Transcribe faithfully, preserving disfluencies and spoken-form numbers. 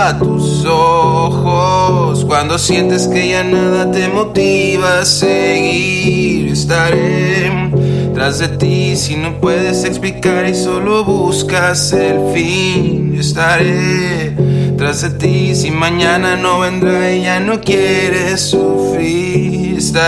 a tus ojos. Cuando sientes que ya nada te motiva a seguir, estaré tras de ti. Si no puedes explicar y solo buscas el fin, estaré tras de ti. Si mañana no vendrá y ya no quieres sufrir, estaré